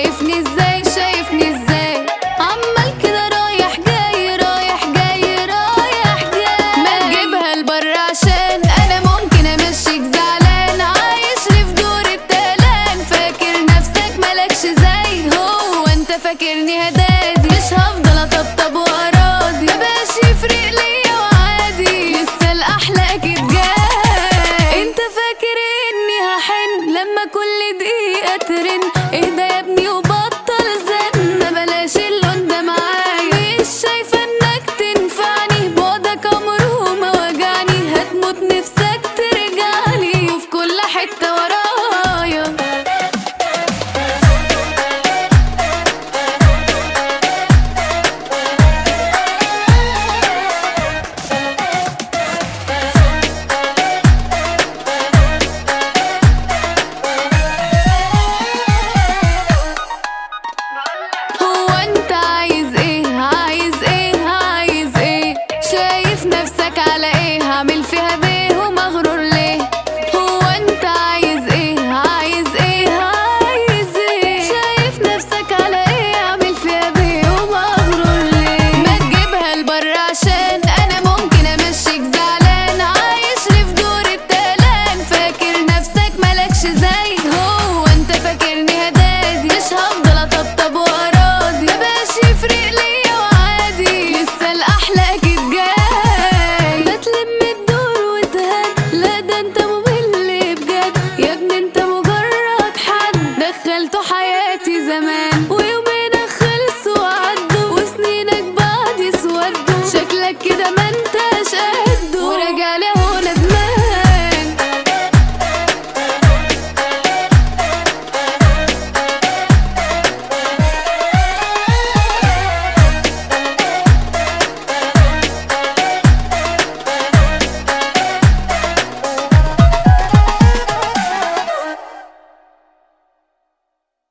شايفني ازاي شايفني ازاي عمال كده رايح جاي رايح جاي رايح جاي. ما تجيبها لبره عشان انا ممكن امشيك زعلان، عايش لي في دور التلان، فاكر نفسك مالكش زي، هو انت فاكرني هداك؟